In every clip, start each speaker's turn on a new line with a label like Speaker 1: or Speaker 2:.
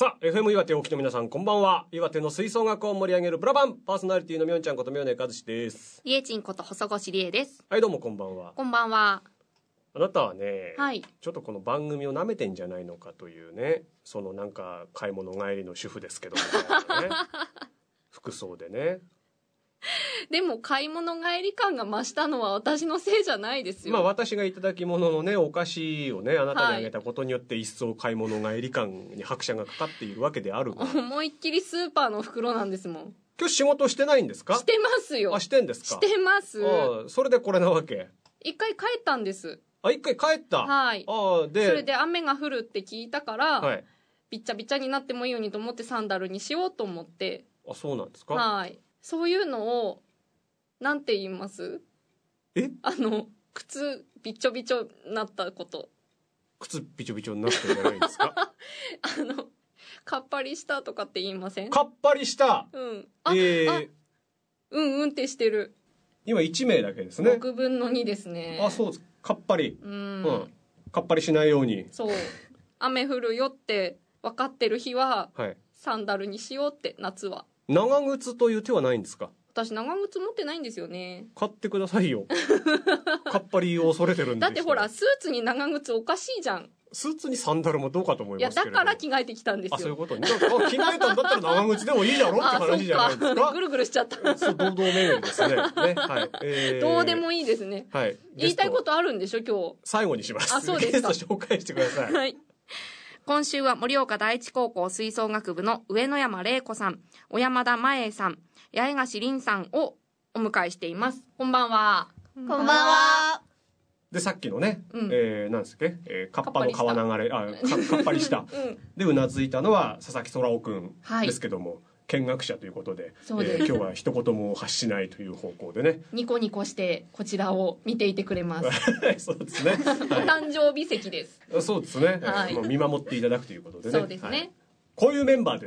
Speaker 1: さあ FM 岩手お聞きの皆さんこんばんは。岩手の吹奏楽を盛り上げるブラバンパーソナリティのみょんちゃんこと明根和志です。
Speaker 2: りえちんこと細越りえです。
Speaker 1: はい、どうもこんばんは。
Speaker 2: こんばんは。
Speaker 1: あなたはね、
Speaker 2: はい、
Speaker 1: ちょっとこの番組を舐めてんじゃないのかというね、そのなんか買い物帰りの主婦ですけどみたいなね服装でね。
Speaker 2: でも買い物帰り感が増したのは私のせいじゃないですよ。
Speaker 1: まあ私がいただき物のねお菓子をねあなたにあげたことによって一層買い物帰り感に拍車がかかっているわけであるが、
Speaker 2: 思いっきりスーパーの袋なんですもん。
Speaker 1: 今日仕事してないんですか？
Speaker 2: してますよ。
Speaker 1: あ、してんですか？
Speaker 2: してます。
Speaker 1: あ、それでこれなわけ。
Speaker 2: 一回帰ったんです。
Speaker 1: あ、一回帰った。
Speaker 2: はい。
Speaker 1: あで
Speaker 2: それで雨が降るって聞いたから、
Speaker 1: はい、
Speaker 2: びっちゃびちゃになってもいいようにと思ってサンダルにしようと思って。
Speaker 1: あ、そうなんですか？
Speaker 2: はい。そういうのをなんて言います？靴びちょびちょになったこと。
Speaker 1: 靴びちょびちょになってるんじゃないですか？
Speaker 2: かっぱりしたとかって言いません？
Speaker 1: かっぱりした。
Speaker 2: うん。うんってしてる。
Speaker 1: 今1名だけですね。
Speaker 2: 6分の2ですね。
Speaker 1: あ、そうです。かっぱり。
Speaker 2: うん。
Speaker 1: かっぱりしないように。
Speaker 2: そう。雨降るよって分かってる日は、
Speaker 1: はい、
Speaker 2: サンダルにしようって夏は。
Speaker 1: 長靴という手はないんですか？
Speaker 2: 私長靴持ってないんですよね。
Speaker 1: 買ってくださいよ。かっぱりを恐れてるんで。
Speaker 2: だってほらスーツに長靴おかしいじゃん。
Speaker 1: スーツにサンダルもどうかと思いますけれど。
Speaker 2: いやだから着替えてきたんですよ。
Speaker 1: あ、そういうことね。着替えたんだったら長靴でもいいだろって話じゃないですか。
Speaker 2: ぐるぐるしちゃった。
Speaker 1: そう、堂々巡りですね。はい。
Speaker 2: どうでもいいですね。
Speaker 1: はい。
Speaker 2: 言いたいことあるんでしょ今日。
Speaker 1: 最後にします。
Speaker 2: あ、そうですか。
Speaker 1: ゲスト紹介してください。
Speaker 2: はい。今週は盛岡第一高校吹奏楽部の上野山玲子さん、小山田真栄さん、八重樫凛さんをお迎えしています。こんばんは。
Speaker 3: こんばんは。
Speaker 1: でさっきのね、なんですっけ、カッパの川流れ、かっぱりした、でうなずいたのは佐々木空夫くんですけども、見学者ということで、今日は一言も発しないという方向でね、
Speaker 2: ニコニコしてこちらを見ていてくれます。
Speaker 1: そうですね。
Speaker 2: 誕生日席です。
Speaker 1: そうですね。見守っていただくということでね。
Speaker 2: そうですね。
Speaker 1: こういうメンバーです。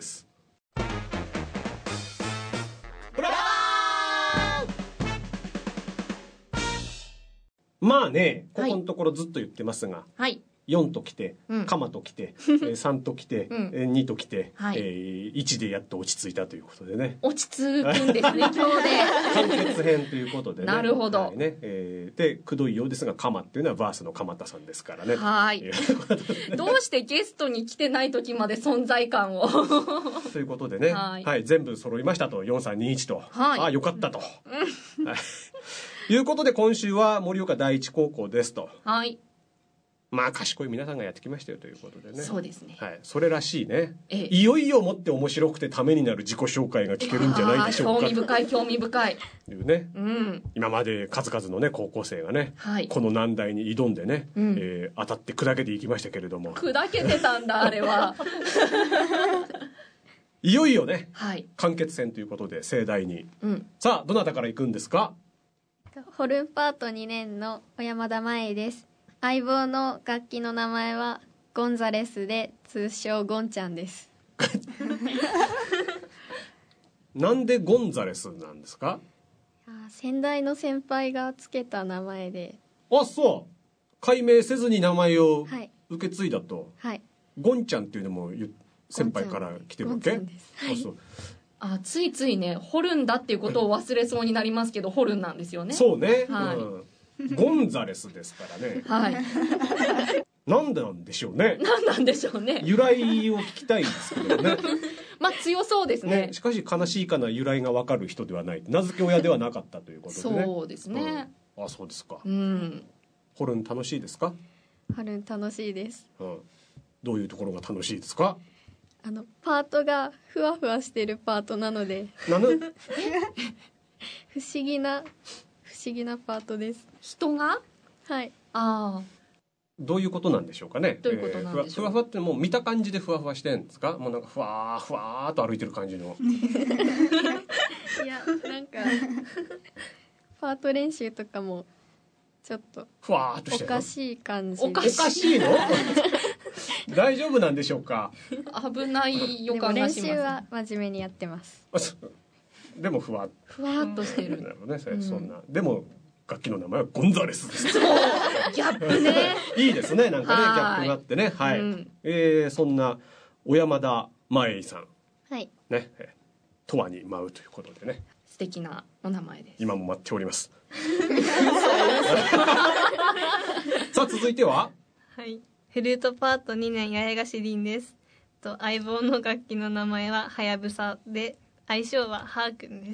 Speaker 1: まあね、ここのところずっと言ってますが、はい、4と来て、カマと来て、3と来て、2と来て、1でやっと落ち着いたということでね。
Speaker 2: 落ち着くんですね、今日で。
Speaker 1: 完結編ということでね。
Speaker 2: なるほど。
Speaker 1: で、くどいようですが、カマっていうのはバースの鎌田さんですからね。
Speaker 2: はい。どうしてゲストに来てない時まで存在感を。
Speaker 1: ということでね、はい、全部揃いましたと、4321と。ああ、よかったと。いうことで今週は盛岡第一高校ですと。はい。まあ賢い皆さんがやってきましたよということでね。
Speaker 2: そうですね。
Speaker 1: はい。それらしいね。いよいよもって面白くてためになる自己紹介が聞けるんじゃないでしょうか。
Speaker 2: 興味深い興味深い。
Speaker 1: いうね。今まで数々のね高校生がね、この難題に挑んでね、当たって砕けていきましたけれども。
Speaker 2: 砕けてたんだあれは。
Speaker 1: いよいよね。はい。完結戦ということで盛大に。さあどなたから行くんですか。
Speaker 3: ホルンパート2年の小山田真栄です。相棒の楽器の名前はゴンザレスで通称ゴンちゃんです。
Speaker 1: なんでゴンザレスなんですか。
Speaker 3: 先代の先輩がつけた名前で。
Speaker 1: あ、そう。改名せずに名前を受け継いだと。はい。ゴンちゃんっていうのも先輩から来てるわけ。ゴンちゃんです。はい。あ、そう。
Speaker 2: ついついねホルンだっていうことを忘れそうになりますけど、ホルンなんですよね。
Speaker 1: そうね、はい、ゴンザレスですからね。はい。なんでなんでしょうね。
Speaker 2: なんなんでしょうね。
Speaker 1: 由来を聞きたいんですけどね。
Speaker 2: まあ強そうですね。
Speaker 1: しかし悲しいかな由来が分かる人ではない、名付け親ではなかったということでね。
Speaker 2: そうですね。
Speaker 1: あ、そうですか。ホルン楽しいですか。
Speaker 3: ホルン楽しいです。
Speaker 1: どういうところが楽しいですか。
Speaker 3: パートがふわふわしてるパートなので不思議なパートです。
Speaker 2: 人が。はい。ああ、
Speaker 1: どういうことなんでしょうかね。
Speaker 2: どういうことなんでしょう。
Speaker 1: ふわふわってもう見た感じでふわふわしてるんですか。もうなんかふわーふわーっと歩いてる感じの。
Speaker 3: いやなんかパート練習とかもちょっと
Speaker 1: ふわーっとして
Speaker 3: おかしい感じ。
Speaker 1: おかしいの。大丈夫なんでしょうか。
Speaker 2: 危ない予感がします。
Speaker 3: 練習は真面目にやってます。
Speaker 1: でもふわっ
Speaker 2: としてる。
Speaker 1: なるほどね、そんな。でも楽器の名前はゴンザレスです。
Speaker 2: そう、ギャップね。
Speaker 1: いいですね、なんかね、ギャップがあってね。はい。そんな小山田前井さん、
Speaker 3: はい
Speaker 1: ね、とわに舞うということでね、
Speaker 2: 素敵なお名前です。
Speaker 1: 今も待っておりますさあ続いては、
Speaker 4: はい、フルートパート2年八重樫凛です。相棒の楽器の名前ははやぶさで、愛称ははーくんです。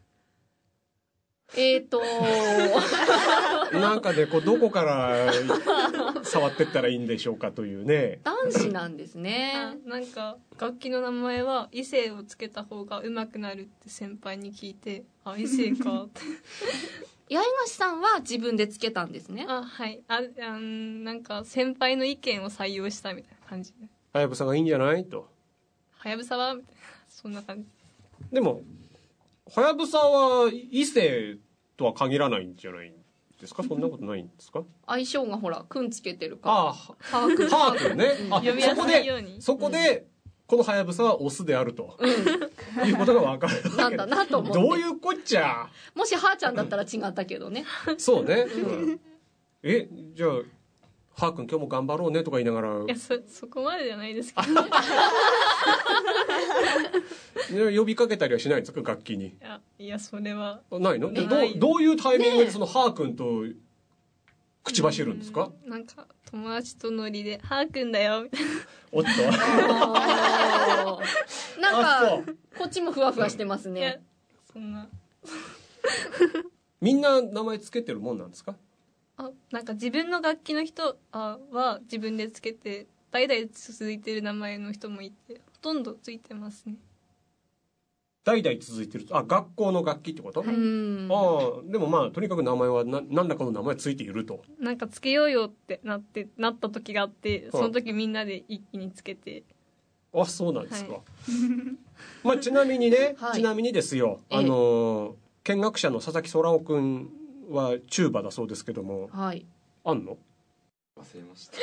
Speaker 1: なんかね、こうどこから触ってったらいいんでしょうかというね。
Speaker 2: 男子なんですね。
Speaker 4: なんか楽器の名前は異性をつけた方が上手くなるって先輩に聞いて、あ、異性かって
Speaker 2: 八重樫さんは自分でつけたんですね。
Speaker 4: はい。なんか先輩の意見を採用したみたいな感じで、
Speaker 1: はやぶさがいいんじゃないと。
Speaker 4: はやぶさはみたいな、そんな感じ。
Speaker 1: でもはやぶさは異性とは限らないんじゃないんですか。そんなことないんですか。
Speaker 2: 相性がほらくんつけてるから。
Speaker 1: ああ、はーくんね。
Speaker 4: 呼びやすいように。
Speaker 1: そこでこのはやぶさはオスであると、いうことが分かるわけ
Speaker 2: なんだなと思って。
Speaker 1: どういうこっちゃ。
Speaker 2: もしはーちゃんだったら違ったけどね。
Speaker 1: そうね、じゃあはーくん今日も頑張ろうねとか言いながら、
Speaker 4: いや、そこまでじゃないですけど
Speaker 1: 呼びかけたりはしないんですか、楽器に。
Speaker 4: いやそれは
Speaker 1: ないの。どういうタイミングでそのはーくんと口走るんですか。
Speaker 4: なんか友達とノリではーくんだよみたいな。
Speaker 1: おっと
Speaker 2: なんかこっちもふわふわしてますね。
Speaker 4: いやそんな
Speaker 1: みんな名前つけてるもんなんですか。
Speaker 4: なんか自分の楽器の人は自分でつけて、代々続いてる名前の人もいて、ほとんどついてますね。
Speaker 1: 代々続いてる。学校の楽器ってこと。でもまあとにかく名前は何らかの名前ついていると。
Speaker 4: なんかつけようよってなった時があって、その時みんなで一気につけて。
Speaker 1: そうなんですか、まあちなみにね、ちなみにですよ、見学者の佐々木空夫くんはチューバだそうですけども、あんの。
Speaker 5: 忘れました。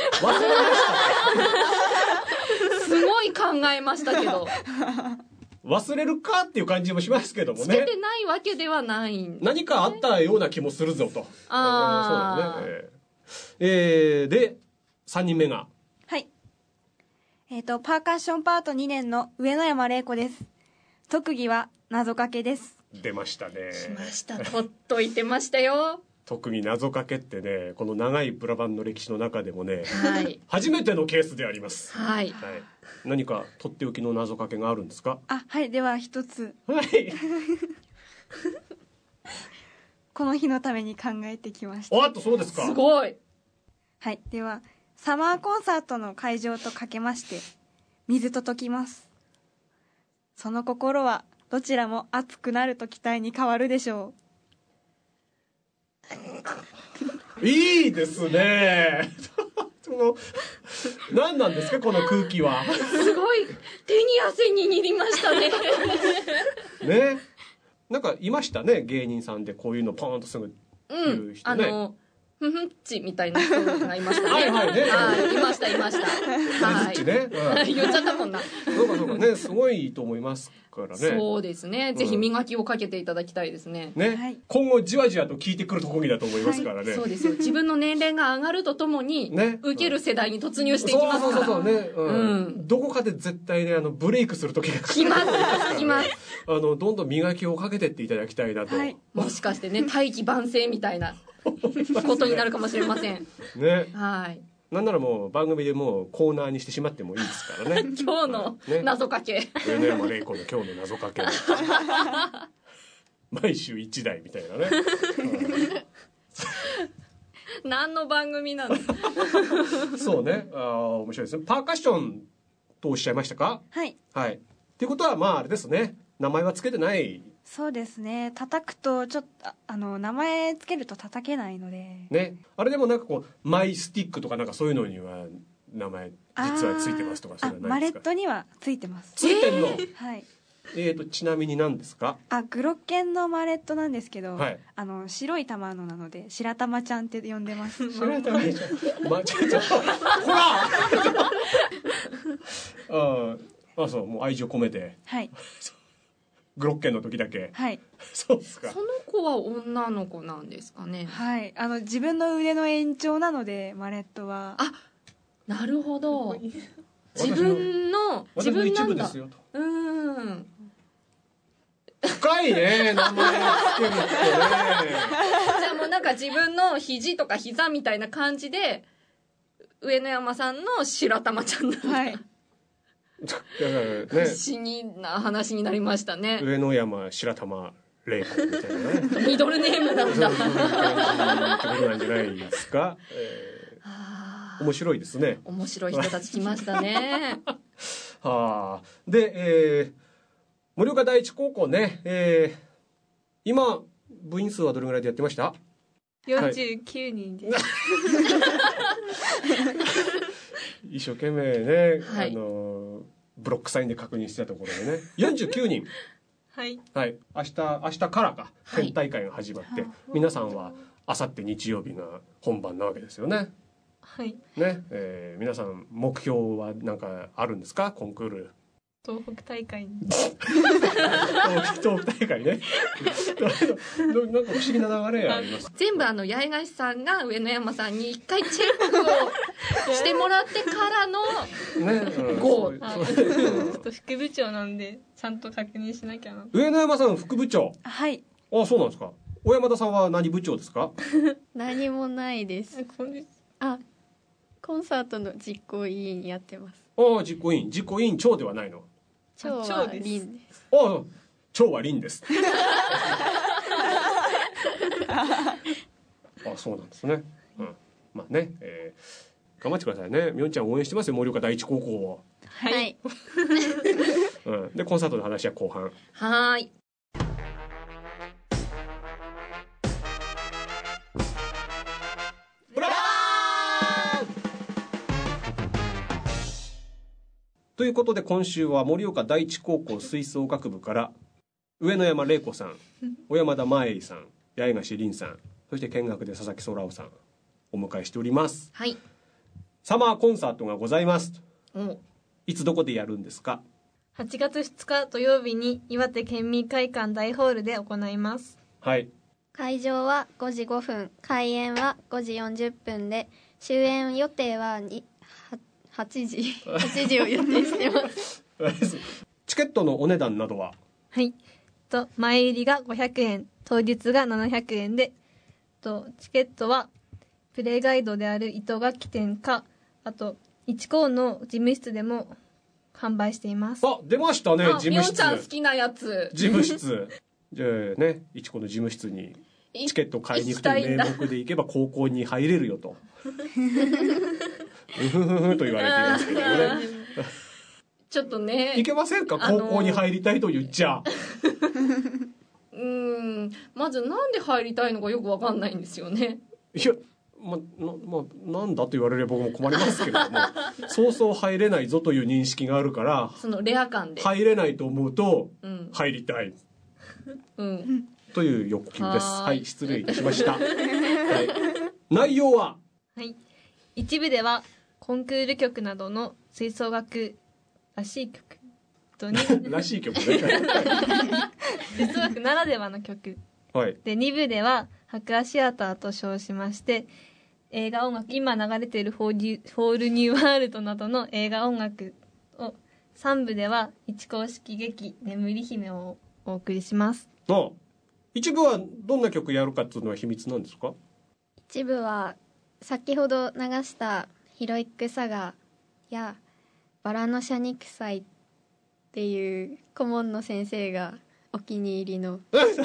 Speaker 2: すごい考えましたけど
Speaker 1: 忘れるかっていう感じもしますけどもね。
Speaker 2: つけてないわけではないんですね。
Speaker 1: 何かあったような気もするぞと。そうだね。で3人目が、
Speaker 6: はい、パーカッションパート2年の上野山玲子です。特技は謎かけです。
Speaker 1: 出ましたね。
Speaker 2: 来ました。とっといてましたよ。
Speaker 1: 特に謎かけってね、この長いプラバンの歴史の中でもね、初めてのケースであります。何かとっておきの謎かけがあるんですか。
Speaker 6: はい、では一つ。この日のために考えてきました。
Speaker 1: そうですか。
Speaker 2: すごい。
Speaker 6: はい、ではサマーコンサートの会場とかけまして、水と解きます。その心はどちらも熱くなると期待に変わるでしょ
Speaker 1: う。いいですね何なんですかこの空気は。
Speaker 2: すごい手に汗握りましたね
Speaker 1: ね、なんかいましたね、芸人さんでこういうのポーンとすぐ言う人ね。
Speaker 2: ふふっちみたいな人がいましたね。いましたいました。言っちゃったもんな。
Speaker 1: そうかね、すごいと思いますからね。
Speaker 2: そうですね。ぜひ磨きをかけていただきたいですね。
Speaker 1: 今後じわじわと効いてくる特技だと思いますからね。
Speaker 2: そうですよ。自分の年齢が上がるとともに受ける世代に突入していきますから。
Speaker 1: そうね。どこかで絶対ねブレイクする時が
Speaker 2: 来ます。
Speaker 1: どんどん磨きをかけてっていただきたいなと。
Speaker 2: もしかしてね、大器晩成みたいなことになるかもしれません
Speaker 1: ね。なんならもう番組でもうコーナーにしてしまってもいいですからね
Speaker 2: 今日の謎かけ、
Speaker 1: 上野山玲子の今日の謎かけ毎週1台みたいなね
Speaker 2: 何の番組なの
Speaker 1: そうね、面白いですね。パーカッションとおっしゃいましたか。はいっていうことはまああれですね、名前はつけてない。
Speaker 6: そうですね、叩くとちょっと名前つけると叩けないので
Speaker 1: ね。あれでもなんかこうマイスティックとかなんかそういうのには名前実はついてますとか、そういうのはないですか。
Speaker 6: マレットにはついてます。
Speaker 1: ついてんの。
Speaker 6: はい。
Speaker 1: ちなみに何ですか。
Speaker 6: グロッケンのマレットなんですけど、白い玉のなので白玉ちゃんって呼んでます。
Speaker 1: 白玉ちゃんほらそう、もう愛情込めて。グロッケンの時だけ。そうですか。
Speaker 2: その子は女の子なんですかね。
Speaker 6: 自分の腕の延長なのでマレットは。
Speaker 2: なるほど。 自分の
Speaker 1: 一部ですよと。深いね、名前つけるってね。
Speaker 2: じゃあもうなんか自分の肘とか膝みたいな感じで上野山さんの白玉ちゃんなんだ、はい、
Speaker 1: だからね、
Speaker 2: 不思議な話になりましたね。
Speaker 1: 上野山白玉玲子みたいなね
Speaker 2: ミドルネームなんだ。
Speaker 1: そういう感じってことなんじゃないですか。面白いですね。
Speaker 2: 面白い人たち来ましたね。
Speaker 1: はあ。で、盛岡第一高校ね、今部員数はどれぐらいでやってました？
Speaker 4: 49人です、
Speaker 1: 一生懸命ね、
Speaker 2: はい、
Speaker 1: ブロックサインで確認してたところでね、49人
Speaker 4: はい、
Speaker 1: はい、明日からか県大会が始まって、はい、皆さんはあさって日曜日が本番なわけですよね。
Speaker 4: はい
Speaker 1: ね、皆さん目標は何かあるんですか？コンクール。
Speaker 4: 東北大会
Speaker 1: 東北大会ね。なんか不思議な流れあります。
Speaker 2: 全部八重樫さんが上野山さんに一回チェックをしてもらってからのゴー。
Speaker 4: ちょっと副部長なんでちゃんと確認しなきゃな。
Speaker 1: 上野山さん副部長。
Speaker 6: はい。
Speaker 1: あ、そうなんですか。小山田さんは何部長ですか？
Speaker 3: 何もないです。コンサートの実行委員やってます。
Speaker 1: ああ、実行委員長ではないの？
Speaker 3: 長はリンです。
Speaker 1: ああ、長はリンです。あ、そうなんですね。うん、まあね、頑張ってくださいね。みおんちゃん応援してますよ、盛岡第一高校を。
Speaker 3: はい。
Speaker 1: うん、でコンサートの話は後半。
Speaker 2: はい。
Speaker 1: ということで今週は盛岡第一高校吹奏楽部から上野山玲子さん、小山田真栄さん、八重樫凛さん、そして見学で佐々木空夫さんお迎えしております。
Speaker 2: はい。
Speaker 1: サマーコンサートがございます。
Speaker 2: うん、
Speaker 1: いつどこでやるんですか
Speaker 4: ？8月2日土曜日に岩手県民会館大ホールで行います。
Speaker 1: はい。
Speaker 3: 会場は5時5分、開演は5時40分で、終演予定は8時を予定してます。
Speaker 1: チケットのお値段などは？
Speaker 4: はい。前入りが500円、当日が700円で、チケットはプレイガイドである糸楽器店か、あと一高の事務室でも販売しています。
Speaker 1: あ、出ましたね、事務室。
Speaker 2: みおんちゃん好きなやつ。
Speaker 1: 事務室。じゃあね、一高の事務室にチケット買いに行くという名目で行けば高校に入れるよと。うふふふと言われていますけどね。
Speaker 2: ちょっとね。
Speaker 1: いけませんか、高校に入りたいと言っちゃ。
Speaker 2: まずなんで入りたいのかよくわかんないんですよね。
Speaker 1: いや、なんだと言われれば僕も困りますけども、そうそう入れないぞという認識があるから、
Speaker 2: そのレア感で
Speaker 1: 入れないと思うと、入りたい、という欲求です。はい、失礼いたしました。はい、内容は、
Speaker 4: はい、一部ではコンクール曲などの吹奏楽らしい曲
Speaker 1: らしい曲ね。
Speaker 4: 吹奏楽ならではの曲、
Speaker 1: はい、
Speaker 4: で2部では白亜シアターと称しまして、映画音楽、今流れているホールニューワールドなどの映画音楽を、3部では一公式劇眠り姫をお送りします。
Speaker 1: 一部はどんな曲やるかっていうのは秘密なんですか？
Speaker 3: 一部は先ほど流したヒロイックサガやバラの謝肉祭っていう顧問の先生がお気に入りの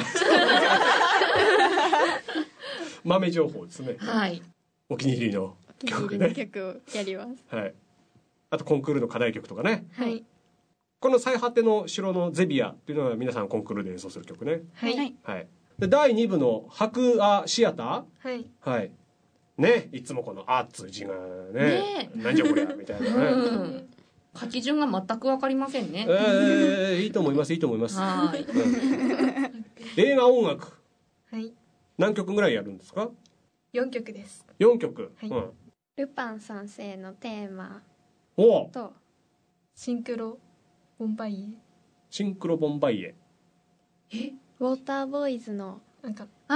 Speaker 1: 豆情報ですね。
Speaker 2: はい。
Speaker 1: お気に入りの曲ね。
Speaker 3: 曲をやります。
Speaker 1: はい。あとコンクールの課題曲とかね。
Speaker 3: はい。
Speaker 1: この最果ての城のゼビアっていうのは皆さんコンクールで演奏する曲ね。
Speaker 4: はい。
Speaker 1: はい。で第2部の白亜シアター。
Speaker 4: はい。
Speaker 1: はい。ね、いつもこの「あ」っつう字がね、なんじゃこりゃみたいなね。
Speaker 2: 書き順が全く分かりませんね。
Speaker 1: いいと思います、いいと思います。
Speaker 2: はい。
Speaker 1: 映画音楽。
Speaker 4: はい。
Speaker 1: 何曲ぐらいやるんですか
Speaker 4: ？4曲です。
Speaker 1: 4曲。
Speaker 4: はい。
Speaker 3: ルパン三世のテーマと
Speaker 4: シンクロボンバイエ。
Speaker 1: シンクロボンバイエ。
Speaker 3: ウォーターボーイズの
Speaker 4: なんか
Speaker 2: へ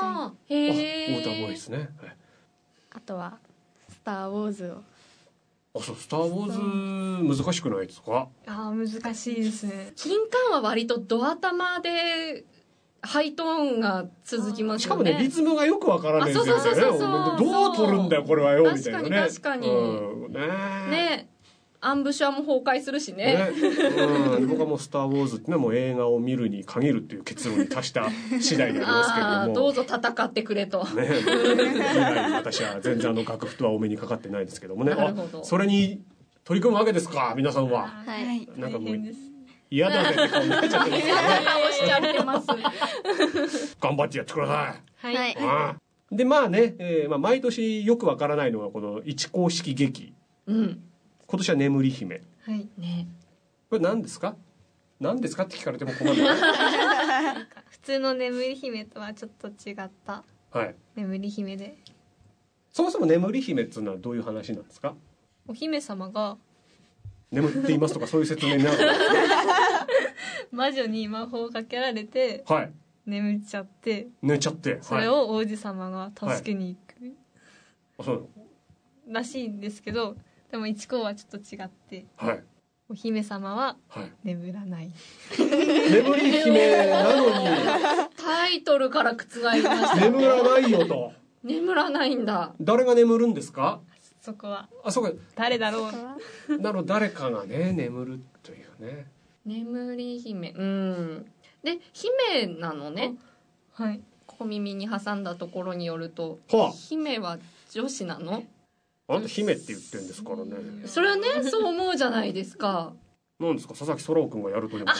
Speaker 2: え。
Speaker 1: ウォーターボーイズね。はい。
Speaker 3: あとはスターウォーズを
Speaker 1: あ、そう、スター・ウォーズ難しくないですか？
Speaker 4: あー難しいですね。
Speaker 2: 金管は割とド頭でハイトーンが続きますよね。
Speaker 1: しかもね、リズムがよくわからないんですよね。
Speaker 2: そう
Speaker 1: どう取るんだよこれはよ、みたいなね。
Speaker 2: 確かに、ね、アンブシャーも崩壊するしね。
Speaker 1: 僕はもうスター・ウォーズっていうのはもう映画を見るに限るっていう結論に達した次第になりますけれども。
Speaker 2: どうぞ戦ってくれと。
Speaker 1: ね、以来私は全然楽譜とはお目にかかってないですけどもね。あ、それに取り組むわけですか、皆さんは。
Speaker 3: はい。
Speaker 1: なんかもう嫌だぜって顔になっちゃってますよね。
Speaker 2: おっしゃってます。
Speaker 1: 頑張ってやってください。
Speaker 3: はい。
Speaker 1: で、まあね、毎年よくわからないのがこの一公式劇。
Speaker 2: うん。
Speaker 1: 今年は眠り姫。
Speaker 4: はい
Speaker 2: ね。
Speaker 1: これ何ですか？何ですかって聞かれても困る。
Speaker 4: 普通の眠り姫とはちょっと違った眠り姫で、
Speaker 1: そもそも眠り姫っていうのはどういう話なんですか？
Speaker 4: お姫様が
Speaker 1: 眠っていますとかそういう説明になる。
Speaker 4: 魔女に魔法をかけられて、
Speaker 1: はい、
Speaker 4: 眠っちゃって
Speaker 1: 寝ちゃって、
Speaker 4: それを王子様が助けに行く、
Speaker 1: あ、そう
Speaker 4: らしいんですけど、でも一行はちょっと違って、お姫様は眠らない、
Speaker 1: 眠り姫なのに
Speaker 2: タイトルから覆りましたね。
Speaker 1: 眠らないよと。
Speaker 2: 眠らないんだ。
Speaker 1: 誰が眠るんですか？
Speaker 4: そこは誰だろ
Speaker 1: う。なる誰かがね眠るというね。
Speaker 2: 眠り姫、で姫なのね。
Speaker 4: はい。
Speaker 2: 小耳に挟んだところによると、姫は女子なの？
Speaker 1: あんた姫って言ってんですからね。
Speaker 2: それはね、そう思うじゃないですか。
Speaker 1: なんですか、佐々木空尾くんがやるとでも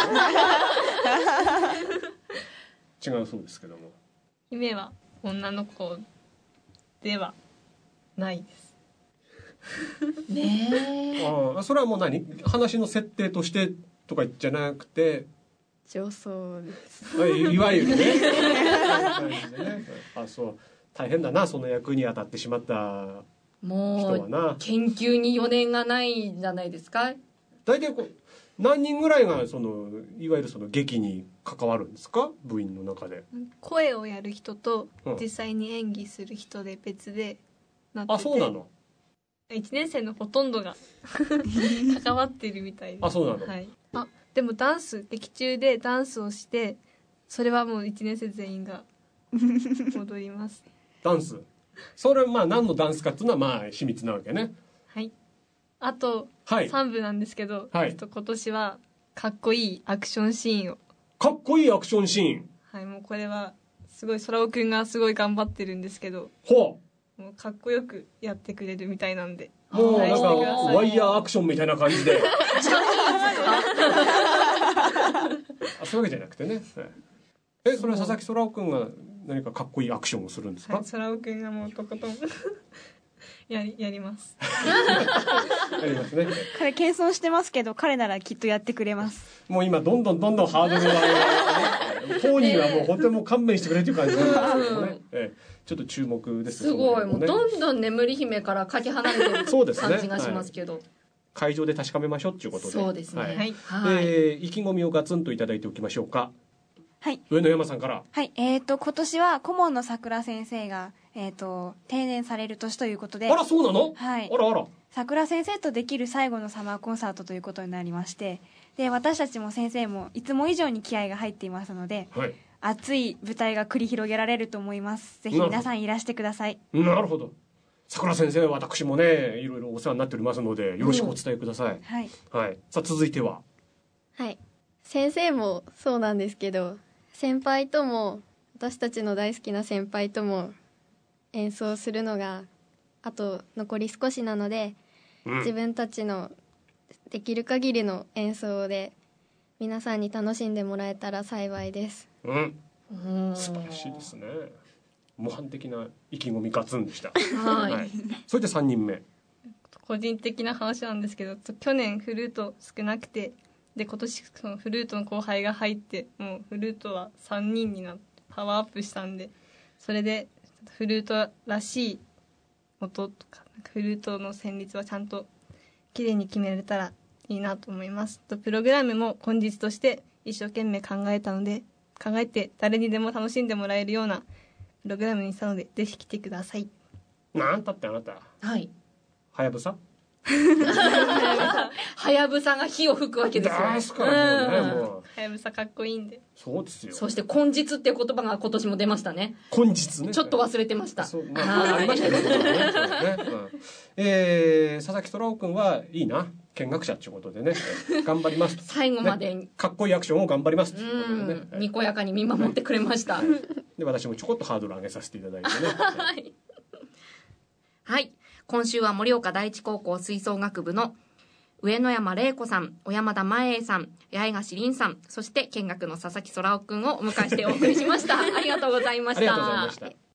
Speaker 1: 違うそうですけども。
Speaker 4: 姫は女の子ではないです。
Speaker 2: ねえ。
Speaker 1: ああ、それはもう話の設定としてとかじゃなくて、
Speaker 3: 女装です。
Speaker 1: いわゆるね。あ、そう、大変だな、その役に当たってしまった人はな。
Speaker 2: もう研究に余念がないんじゃないですか。
Speaker 1: 大体何人ぐらいがいわゆるその劇に関わるんですか、部員の中で。
Speaker 4: 声をやる人と実際に演技する人で別でなってて、
Speaker 1: あ、そうなの。
Speaker 4: 1年生のほとんどが関わってるみたいです。
Speaker 1: あ、そうなの。
Speaker 4: はい。あ、でも劇中でダンスをして、それはもう1年生全員が踊ります。
Speaker 1: ダンス。それは何のダンスかっていうのは秘密なわけね。
Speaker 4: はい。あと、3部なんですけど、今年はかっこいいアクションシーンを。
Speaker 1: かっこいいアクションシーン。
Speaker 4: はい、もうこれはすごい空尾くんがすごい頑張ってるんですけど、もうかっこよくやってくれるみたいなんで、
Speaker 1: もうなんかワイヤーアクションみたいな感じで。そういうわけじゃなくてね。それは佐々木空尾くんが何かかっこいいアクションをするんですか？
Speaker 4: 空尾くんがもうとことんやります。
Speaker 1: やりますね。
Speaker 6: 彼謙遜してますけど、彼ならきっとやってくれます。
Speaker 1: もう今どんどんハードルが上がって、当人はもう本当にもう勘弁してくれという感じなんですけどね。ちょっと注目です。
Speaker 2: すごい、もうどんどん眠り姫からかけ離れてる感じがしますけど。
Speaker 1: 会場で確かめましょうということで。
Speaker 2: そうですね。
Speaker 1: 意気込みをガツンといただいておきましょうか。
Speaker 6: はい。
Speaker 1: 上野山さんから。
Speaker 6: はい。今年は顧問の桜先生が定年される年ということで。
Speaker 1: あら、そうなの？
Speaker 6: はい。
Speaker 1: あらあら。
Speaker 6: 桜先生とできる最後のサマーコンサートということになりまして、で私たちも先生もいつも以上に気合が入っていますので、熱い舞台が繰り広げられると思います。ぜひ皆さんいらしてください。
Speaker 1: なるほど。桜先生、私もねいろいろお世話になっておりますので、よろしくお伝えください。はい。さあ続いては。
Speaker 3: はい。先生もそうなんですけど、先輩とも、私たちの大好きな先輩とも演奏するのがあと残り少しなので、自分たちのできる限りの演奏で皆さんに楽しんでもらえたら幸いです。
Speaker 1: 素晴らしいですね。模範的な意気込みガツンでした。それで3人目。
Speaker 4: 個人的な話なんですけど、去年フルート少なくて、で今年そのフルートの後輩が入って、もうフルートは3人になってパワーアップしたんで、それでフルートらしい音とかフルートの旋律はちゃんと綺麗に決められたらいいなと思います。プログラムも本日として一生懸命考えて誰にでも楽しんでもらえるようなプログラムにしたので、ぜひ来てください。
Speaker 1: なんたってあなた、はやぶさ
Speaker 2: はやぶさが火を吹くわけですよね。
Speaker 1: ですからもうね、もう
Speaker 4: はやぶさかっこいいんで。
Speaker 1: そうですよ。
Speaker 2: そして根実っていう言葉が今年も出ましたね。
Speaker 1: 根実ね。
Speaker 2: ちょっと忘れてました。
Speaker 1: そう、ありましたね。佐々木虎雄君はいいな、見学者っていうことでね、頑張りますと。
Speaker 2: 最後まで、
Speaker 1: かっこいいアクションを頑張りますっていうことでね。
Speaker 2: にこやかに見守ってくれました。
Speaker 1: で、私もちょこっとハードル上げさせていただいてね。
Speaker 2: はい。今週は盛岡第一高校吹奏楽部の上野山玲子さん、小山田真栄さん、八重樫凛さん、そして見学の佐々木空雄くんをお迎えしてお送りしました。ありがとうございました。
Speaker 1: ありがとうございました。